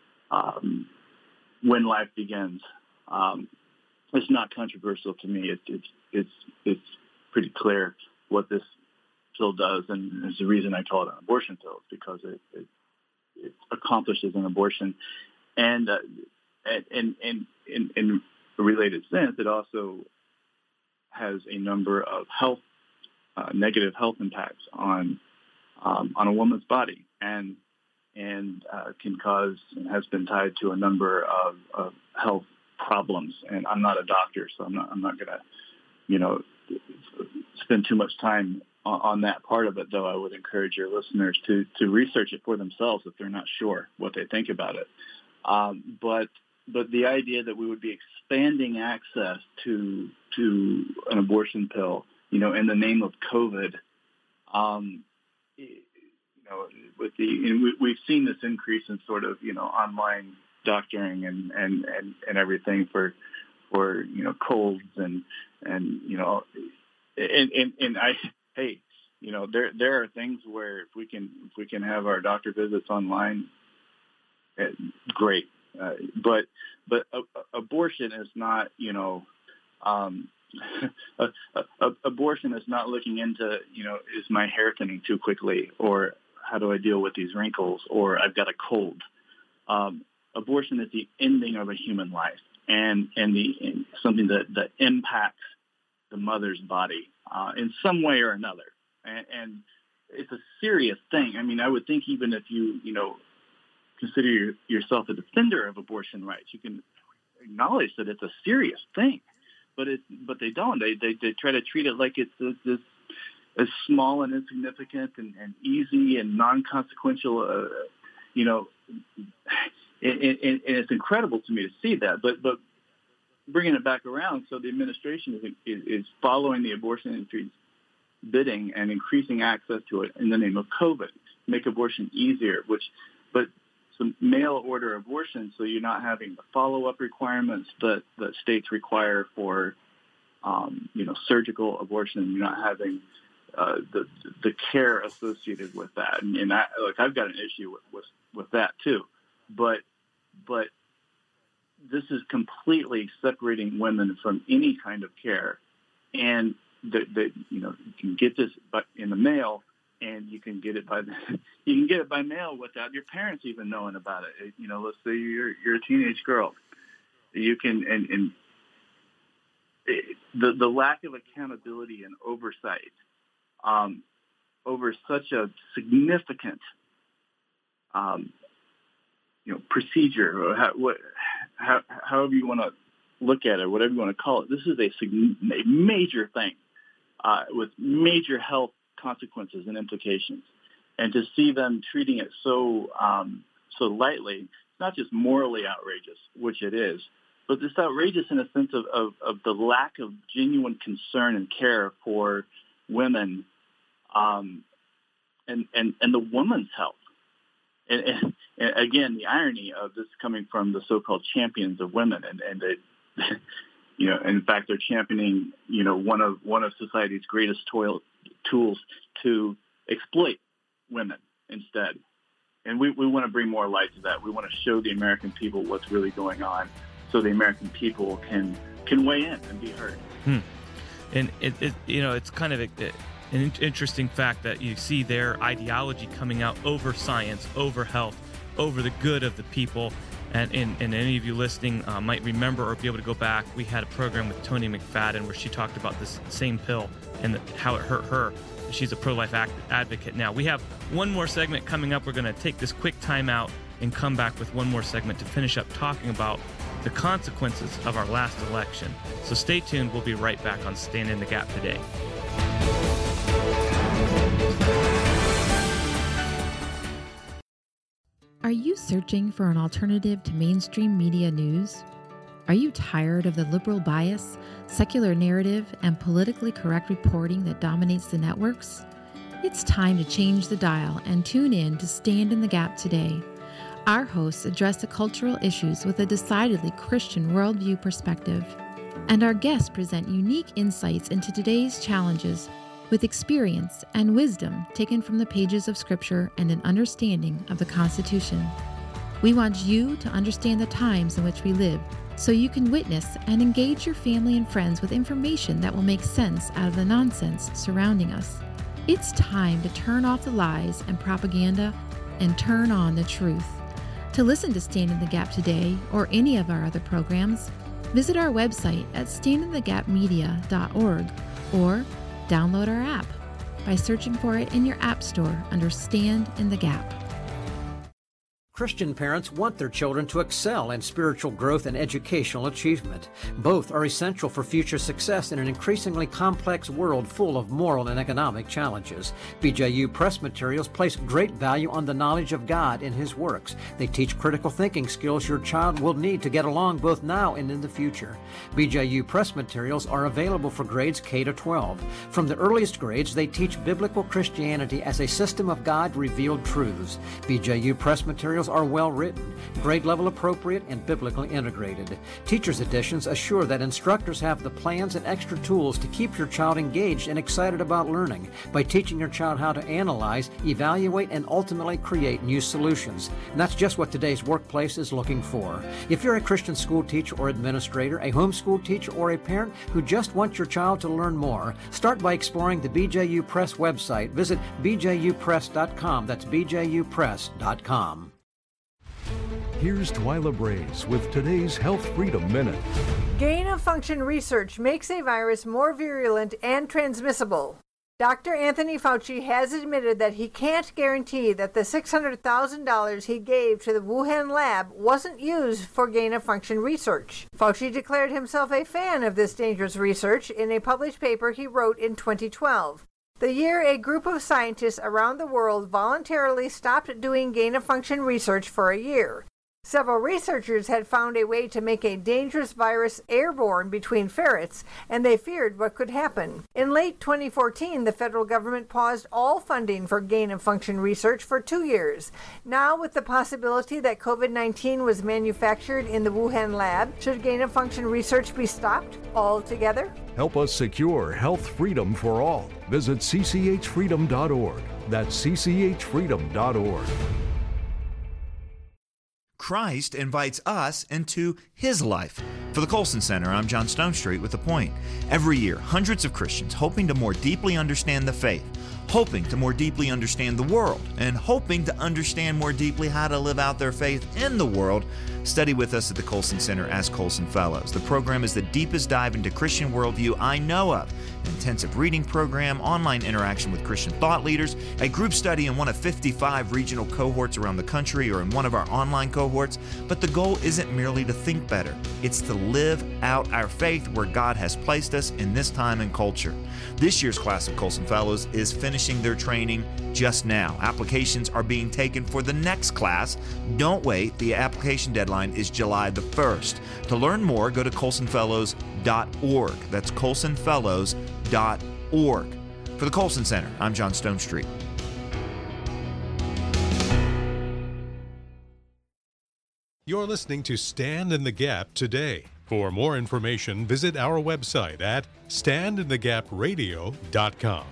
[SPEAKER 4] um, when life begins. Um, it's not controversial to me. It, it's it's it's pretty clear what this pill does, and there's the reason I call it an abortion pill, is because it, it, it accomplishes an abortion, and uh, and and in, in a related sense, it also has a number of health. Uh, negative health impacts on um, on a woman's body, and and uh, can cause and has been tied to a number of, of health problems. And I'm not a doctor, so I'm not I'm not going to you know spend too much time on, on that part of it. Though I would encourage your listeners to to research it for themselves if they're not sure what they think about it. Um, but but the idea that we would be expanding access to to an abortion pill, you know, in the name of COVID, um, you know, with the and we, we've seen this increase in sort of you know online doctoring and, and, and, and everything for for you know colds and and you know and, and and I hey you know there there are things where if we can if we can have our doctor visits online, it, great, uh, but but uh, abortion is not you know. Um, a, a, a, abortion is not looking into, you know, is my hair thinning too quickly, or how do I deal with these wrinkles, or I've got a cold. Um, abortion is the ending of a human life, and and the and something that, that impacts the mother's body uh, in some way or another, and, and it's a serious thing. I mean, I would think even if you you know consider your, yourself a defender of abortion rights, you can acknowledge that it's a serious thing. But it, but they don't. They, they they try to treat it like it's this, this as small and insignificant and, and easy and non-consequential. Uh, you know, and, and, and it's incredible to me to see that. But but bringing it back around, so the administration is is, is following the abortion industry's bidding and increasing access to it in the name of COVID, make abortion easier. Which, but some mail order abortion, so you're not having the follow-up requirements that, that states require for, um, you know, surgical abortion. You're not having uh, the the care associated with that. And, and I, like I've got an issue with, with, with that too. But but this is completely separating women from any kind of care, and that that you know you can get this, but in the mail. And you can get it by the, you can get it by mail without your parents even knowing about it. You know, let's say you're you're a teenage girl, you can and, and it, the the lack of accountability and oversight um, over such a significant um, you know procedure, or how, what, how, however you want to look at it, whatever you want to call it. This is a, a major thing uh, with major health consequences and implications, and to see them treating it so um, so lightly, it's not just morally outrageous, which it is, but it's outrageous in a sense of, of, of the lack of genuine concern and care for women um, and, and, and the woman's health. and, and, and again, the irony of this coming from the so-called champions of women, and, and they, you know, in fact, they're championing, you know, one of one of society's greatest toil, tools to exploit women instead. And we, we want to bring more light to that. We want to show the American people what's really going on, so the American people can can weigh in and be heard.
[SPEAKER 2] Hmm. And it, it, you know, it's kind of a, an interesting fact that you see their ideology coming out over science, over health, over the good of the people. And, and, and any of you listening uh, might remember or be able to go back. We had a program with Tony McFadden where she talked about this same pill and the, how it hurt her. She's a pro-life act, advocate now. We have one more segment coming up. We're going to take this quick time out and come back with one more segment to finish up talking about the consequences of our last election. So stay tuned. We'll be right back on Stand in the Gap today.
[SPEAKER 13] Are you searching for an alternative to mainstream media news? Are you tired of the liberal bias, secular narrative, and politically correct reporting that dominates the networks? It's time to change the dial and tune in to Stand in the Gap today. Our hosts address the cultural issues with a decidedly Christian worldview perspective, and our guests present unique insights into today's challenges with experience and wisdom taken from the pages of Scripture and an understanding of the Constitution. We want you to understand the times in which we live so you can witness and engage your family and friends with information that will make sense out of the nonsense surrounding us. It's time to turn off the lies and propaganda and turn on the truth. To listen to Stand in the Gap today or any of our other programs, visit our website at stand in the gap media dot org or download our app by searching for it in your app store under Stand in the Gap.
[SPEAKER 6] Christian parents want their children to excel in spiritual growth and educational achievement. Both are essential for future success in an increasingly complex world full of moral and economic challenges. B J U Press Materials place great value on the knowledge of God in His works. They teach critical thinking skills your child will need to get along both now and in the future. B J U Press Materials are available for grades K to twelve. From the earliest grades, they teach biblical Christianity as a system of God-revealed truths. B J U Press Materials are well written, grade level appropriate, and biblically integrated. Teachers' editions assure that instructors have the plans and extra tools to keep your child engaged and excited about learning by teaching your child how to analyze, evaluate, and ultimately create new solutions. And that's just what today's workplace is looking for. If you're a Christian school teacher or administrator, a homeschool teacher, or a parent who just wants your child to learn more, start by exploring the B J U Press website. Visit b j u press dot com. That's b j u press dot com.
[SPEAKER 10] Here's Twyla Brace with today's Health Freedom Minute.
[SPEAKER 14] Gain-of-function research makes a virus more virulent and transmissible. Doctor Anthony Fauci has admitted that he can't guarantee that the six hundred thousand dollars he gave to the Wuhan lab wasn't used for gain-of-function research. Fauci declared himself a fan of this dangerous research in a published paper he wrote in twenty twelve. The year a group of scientists around the world voluntarily stopped doing gain-of-function research for a year. Several researchers had found a way to make a dangerous virus airborne between ferrets, and they feared what could happen. In late twenty fourteen, the federal government paused all funding for gain-of-function research for two years. Now, with the possibility that covid nineteen was manufactured in the Wuhan lab, should gain-of-function research be stopped altogether?
[SPEAKER 10] Help us secure health freedom for all. Visit c c h freedom dot org. That's c c h freedom dot org.
[SPEAKER 15] Christ invites us into His life. For the Colson Center, I'm John Stonestreet with The Point. Every year, hundreds of Christians hoping to more deeply understand the faith, hoping to more deeply understand the world, and hoping to understand more deeply how to live out their faith in the world, study with us at the Colson Center as Colson Fellows. The program is the deepest dive into Christian worldview I know of. An intensive reading program, online interaction with Christian thought leaders, a group study in one of fifty-five regional cohorts around the country or in one of our online cohorts. But the goal isn't merely to think better. It's to live out our faith where God has placed us in this time and culture. This year's class of Colson Fellows is finishing their training just now. Applications are being taken for the next class. Don't wait. The application deadline is July the first. To learn more, go to colson fellows dot org. That's colson fellows dot org. For the Colson Center, I'm John Stonestreet.
[SPEAKER 1] You're listening to Stand in the Gap today. For more information, visit our website at stand in the gap radio dot com.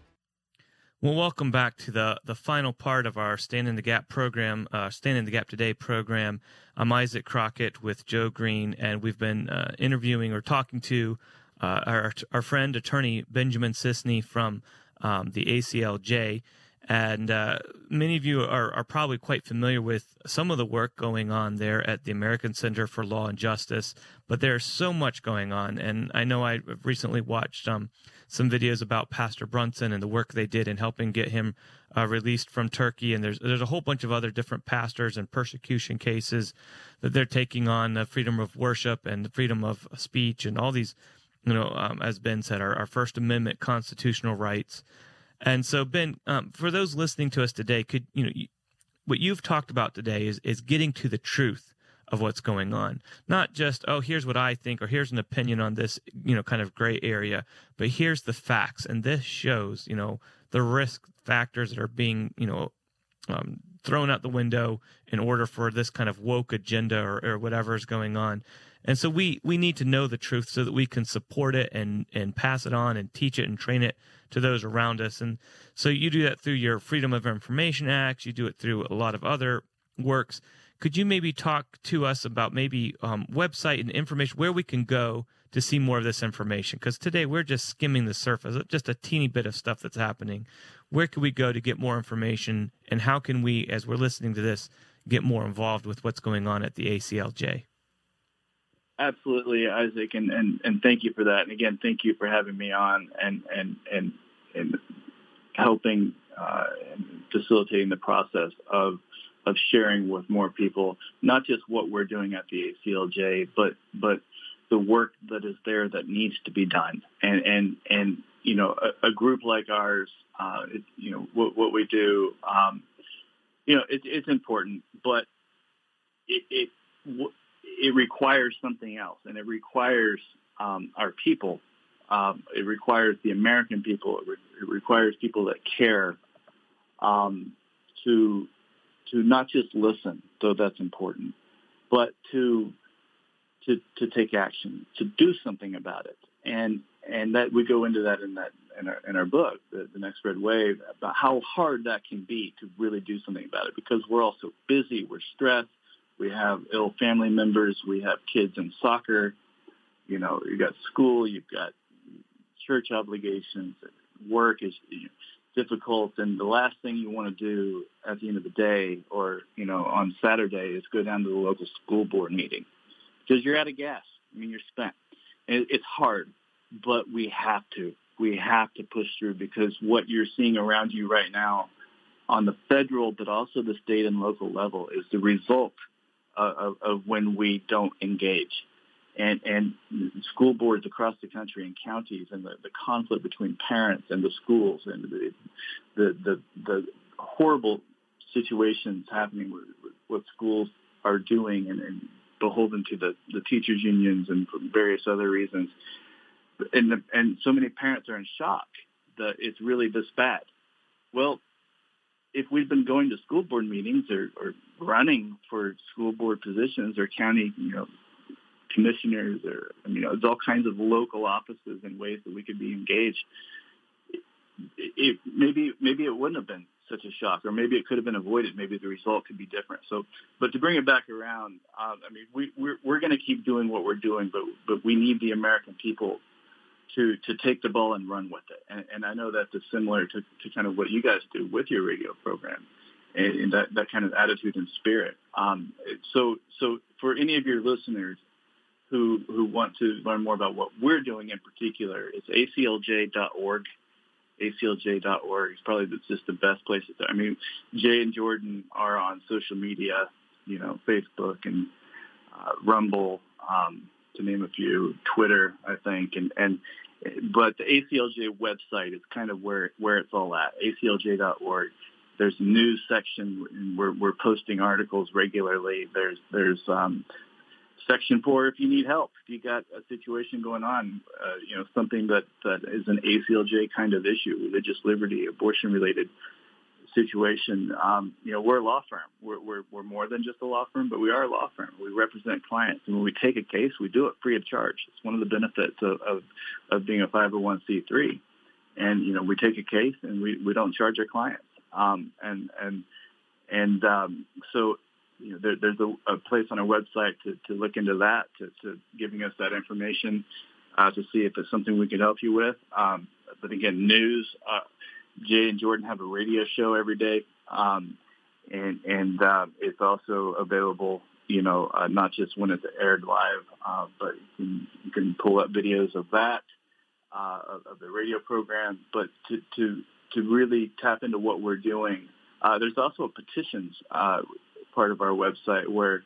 [SPEAKER 2] Well, welcome back to the, the final part of our Stand in the Gap program, uh, Stand in the Gap Today program. I'm Isaac Crockett with Joe Green, and we've been uh, interviewing or talking to uh, our our friend, attorney Benjamin Sisney from um, the A C L J. And uh, many of you are, are probably quite familiar with some of the work going on there at the American Center for Law and Justice, but there's so much going on. And I know I recently watched um, some videos about Pastor Brunson and the work they did in helping get him uh, released from Turkey. And there's there's a whole bunch of other different pastors and persecution cases that they're taking on, uh, freedom of worship and the freedom of speech and all these, you know, um, as Ben said, our, our First Amendment constitutional rights. And so, Ben, um, for those listening to us today, could you know you, what you've talked about today is is getting to the truth of what's going on, not just oh here's what I think or here's an opinion on this you know kind of gray area, but here's the facts, and this shows you know the risk factors that are being you know um, thrown out the window in order for this kind of woke agenda or, or whatever is going on. And so we we need to know the truth so that we can support it and and pass it on and teach it and train it to those around us. And so you do that through your Freedom of Information Acts. You do it through a lot of other works. Could you maybe talk to us about maybe um, website and information where we can go to see more of this information? Because today we're just skimming the surface, just a teeny bit of stuff that's happening. Where can we go to get more information, and how can we, as we're listening to this, get more involved with what's going on at the A C L J?
[SPEAKER 4] Absolutely, Isaac, and, and, and thank you for that. And again, thank you for having me on and and and, and helping uh, and facilitating the process of of sharing with more people, not just what we're doing at the A C L J, but but the work that is there that needs to be done. And and and you know, a, a group like ours, uh, it, you know, what, what we do, um, you know, it, it's important, but it. it w- It requires something else, and it requires um, our people. Um, it requires the American people. It, re- it requires people that care um, to to not just listen, though that's important, but to to to take action, to do something about it. And and that we go into that in that in our in our book, the, the Next Red Wave, about how hard that can be to really do something about it, because we're all so busy, we're stressed. We have ill family members. We have kids in soccer. You know, you've got school. You've got church obligations. Work is you know, difficult. And the last thing you want to do at the end of the day or, you know, on Saturday is go down to the local school board meeting because you're out of gas. I mean, you're spent. And it's hard, but we have to. We have to push through, because what you're seeing around you right now on the federal but also the state and local level is the result Uh, of, of when we don't engage. And, and school boards across the country and counties, and the, the conflict between parents and the schools, and the the, the, the horrible situations happening with, with what schools are doing, and, and beholden to the, the teachers' unions and for various other reasons. And, the, and so many parents are in shock that it's really this bad. Well, if we've been going to school board meetings or, or running for school board positions or county, you know, commissioners, or I mean, there's all kinds of local offices and ways that we could be engaged. It, it, maybe maybe it wouldn't have been such a shock, or maybe it could have been avoided. Maybe the result could be different. So, but to bring it back around, um, I mean, we, we're we're going to keep doing what we're doing, but but we need the American people to to take the ball and run with it. And, and I know that is similar to, to kind of what you guys do with your radio program, and, and that, that kind of attitude and spirit. Um, so so for any of your listeners who who want to learn more about what we're doing in particular, it's A C L J dot org. A C L J dot org is probably just the best place. To, I mean, Jay and Jordan are on social media, you know, Facebook and uh, Rumble, um, to name a few, Twitter, I think, and and but the A C L J website is kind of where where it's all at. A C L J dot org. There's a news section. We're we're posting articles regularly. There's there's um, section for if you need help. If you got a situation going on, uh, you know, something that, that is an A C L J kind of issue, religious liberty, abortion related situation. Um, you know, we're a law firm. We're, we're we're more than just a law firm, but we are a law firm. We represent clients, and when we take a case, we do it free of charge. It's one of the benefits of of, of being a five oh one c three. And you know, we take a case, and we, we don't charge our clients. Um, and and and um, so you know, there, there's a, a place on our website to, to look into that, to, to giving us that information uh, to see if it's something we can help you with. Um, but again, news. Uh, Jay and Jordan have a radio show every day, um, and and uh, it's also available, you know, uh, not just when it's aired live, uh, but you can, you can pull up videos of that, uh, of, of the radio program. But to, to, to really tap into what we're doing, uh, there's also a petitions uh, part of our website where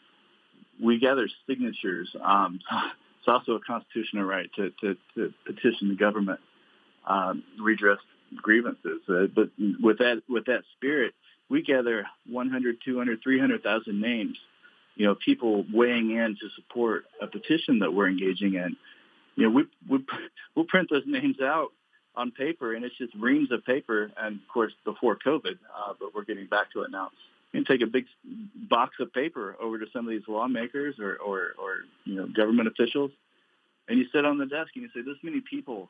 [SPEAKER 4] we gather signatures. Um, it's also a constitutional right to, to, to petition the government, um, redress grievances. Uh, but with that with that spirit, we gather one hundred, two hundred, three hundred thousand names, you know, people weighing in to support a petition that we're engaging in. You know, we, we, we'll print those names out on paper, and it's just reams of paper, and, of course, before COVID, uh, but we're getting back to it now. You can take a big box of paper over to some of these lawmakers or, or, or you know, government officials, and you sit on the desk and you say, this many people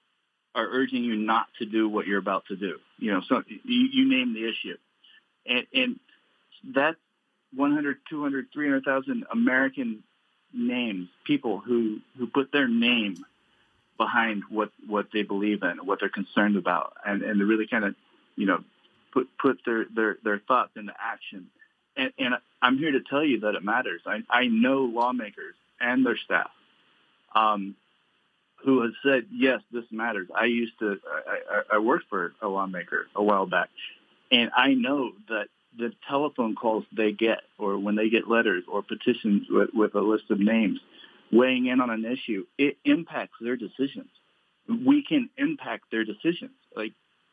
[SPEAKER 4] are urging you not to do what you're about to do. You know, so you, you name the issue. And, and that one hundred, two hundred, three hundred thousand American names, people who, who put their name behind what, what they believe in, what they're concerned about, and, and to really kind of, you know, put, put their, their, their thoughts into action. And, and I'm here to tell you that it matters. I, I know lawmakers and their staff, um, who has said, yes, this matters. I used to, I, I worked for a lawmaker a while back, and I know that the telephone calls they get, or when they get letters or petitions with, with a list of names weighing in on an issue, it impacts their decisions. We can impact their decisions. Like,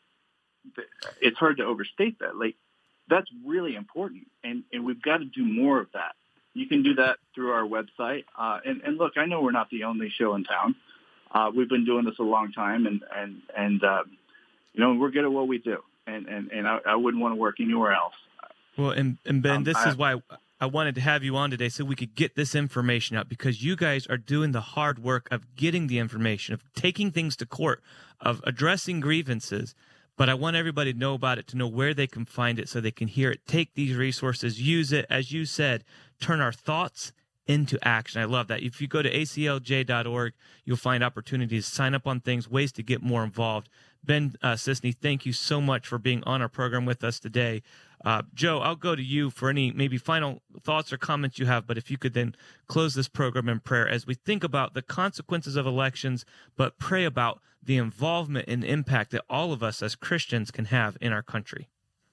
[SPEAKER 4] it's hard to overstate that. Like, that's really important, and, and we've got to do more of that. You can do that through our website. Uh, and, and look, I know we're not the only show in town. Uh, we've been doing this a long time, and and and uh, you know, we're good at what we do, and and, and I, I wouldn't want to work anywhere else.
[SPEAKER 2] Well, and, and Ben,
[SPEAKER 4] um,
[SPEAKER 2] this
[SPEAKER 4] I,
[SPEAKER 2] is why I wanted to have you on today, so we could get this information out, because you guys are doing the hard work of getting the information, of taking things to court, of addressing grievances. But I want everybody to know about it, to know where they can find it so they can hear it, take these resources, use it, as you said, turn our thoughts into action. I love that. If you go to A C L J dot org, you'll find opportunities, sign up on things, ways to get more involved. Ben uh, Sisney, thank you so much for being on our program with us today. Uh, Joe, I'll go to you for any maybe final thoughts or comments you have, but if you could then close this program in prayer as we think about the consequences of elections, but pray about the involvement and impact that all of us as Christians can have in our country.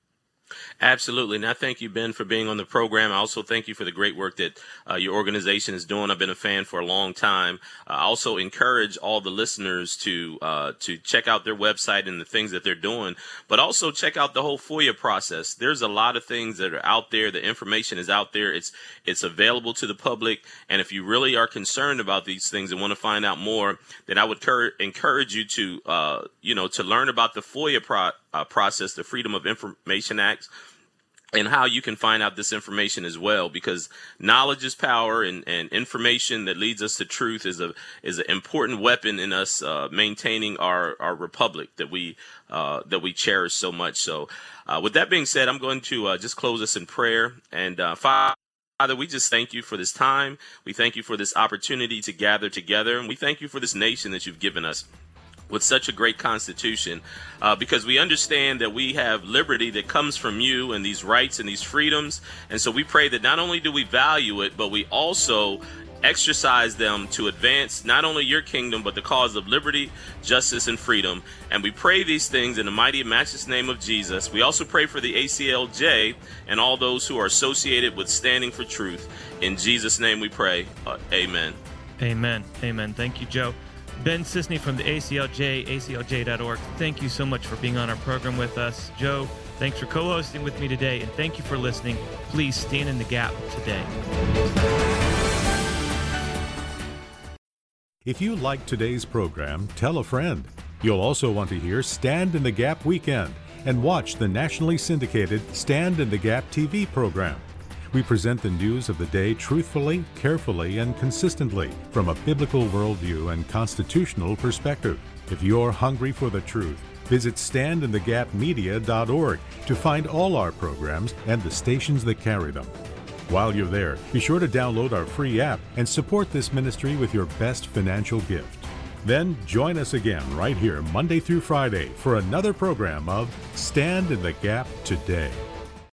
[SPEAKER 3] Absolutely. And I thank you, Ben, for being on the program. I also thank you for the great work that uh, your organization is doing. I've been a fan for a long time. I also encourage all the listeners to uh, to check out their website and the things that they're doing, but also check out the whole FOIA process. There's a lot of things that are out there. The information is out there. It's it's available to the public. And if you really are concerned about these things and want to find out more, then I would cur- encourage you to, uh, you know, to learn about the FOIA pro- uh, process, the Freedom of Information Act, and how you can find out this information as well, because knowledge is power, and, and information that leads us to truth is a is an important weapon in us uh, maintaining our, our republic that we uh, that we cherish so much. So uh, with that being said, I'm going to uh, just close us in prayer. And uh, Father, we just thank you for this time. We thank you for this opportunity to gather together, and we thank you for this nation that you've given us with such a great constitution, uh, because we understand that we have liberty that comes from you, and these rights and these freedoms. And so we pray that not only do we value it, but we also exercise them to advance not only your kingdom, but the cause of liberty, justice, and freedom. And we pray these things in the mighty and matchless name of Jesus. We also pray for the A C L J and all those who are associated with standing for truth. In Jesus' name we pray. Uh, amen.
[SPEAKER 2] Amen. Amen. Thank you, Joe. Ben Sisney from the A C L J, A C L J dot org. Thank you so much for being on our program with us. Joe, thanks for co-hosting with me today, and thank you for listening. Please stand in the gap today.
[SPEAKER 1] If you liked today's program, tell a friend. You'll also want to hear Stand in the Gap Weekend, and watch the nationally syndicated Stand in the Gap T V program. We present the news of the day truthfully, carefully, and consistently from a biblical worldview and constitutional perspective. If you're hungry for the truth, visit stand in the gap media dot org to find all our programs and the stations that carry them. While you're there, be sure to download our free app and support this ministry with your best financial gift. Then join us again right here Monday through Friday for another program of Stand in the Gap Today.